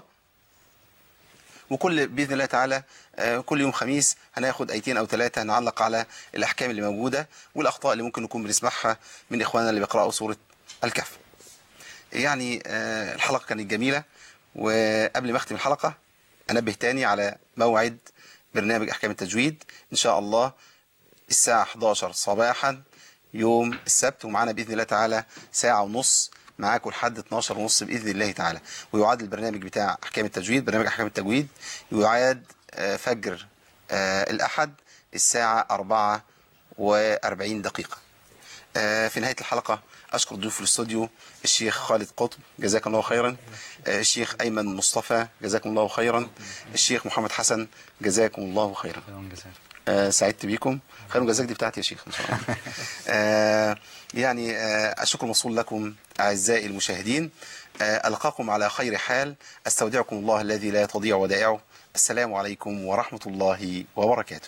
وكل باذن الله تعالى كل يوم خميس هناخد آيتين او 3 نعلق على الاحكام اللي موجوده والاخطاء اللي ممكن نكون بنسمعها من اخواننا اللي بيقراوا سوره الكهف. يعني الحلقه كانت جميله، وقبل ما اختم الحلقه انبه تاني على موعد برنامج احكام التجويد ان شاء الله الساعه 11 صباحا يوم السبت، ومعانا باذن الله تعالى ساعه ونص معاكم لحد 12 ونص باذن الله تعالى. ويعاد البرنامج بتاع احكام التجويد، برنامج احكام التجويد يعاد فجر الاحد الساعه 4:40 دقيقه. في نهايه الحلقه اشكر ضيوف الاستوديو الشيخ خالد قطب جزاكم الله خيرا، الشيخ ايمن مصطفى جزاكم الله خيرا، الشيخ محمد حسن جزاكم الله خيرا. سعدت بيكم. خير جزاك دي بتاعتي يا شيخ ان شاء الله. يعني الشكر موصول لكم اعزائي المشاهدين، القاكم على خير حال، استودعكم الله الذي لا تضيع ودائعه. السلام عليكم ورحمه الله وبركاته.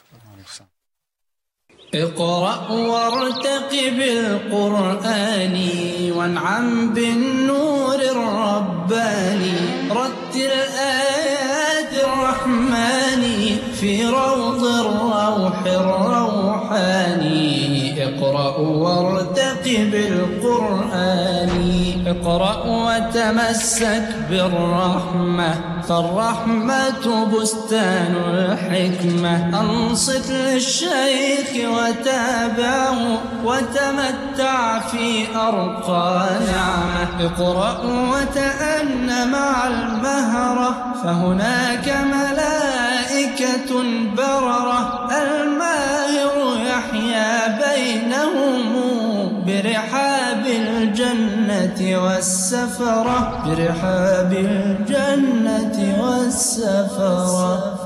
اقرأ وارتقب القرآن وانعم بالنور الرباني، رتل آيات الرحمن في روض الروح الروحاني. اقرأ وارتقب القرآن، اقرأ وتمسك بالرحمة، فالرحمة بستان الحكمة. أنصت للشيخ وتابعه وتمتع في أرقى نعمة. اقرأ وتأن مع المهرة، فهناك ملائكة بررة. الماهر يحيا بينهم برحاب الجنة والسفرة، برحاب الجنة والسفرة.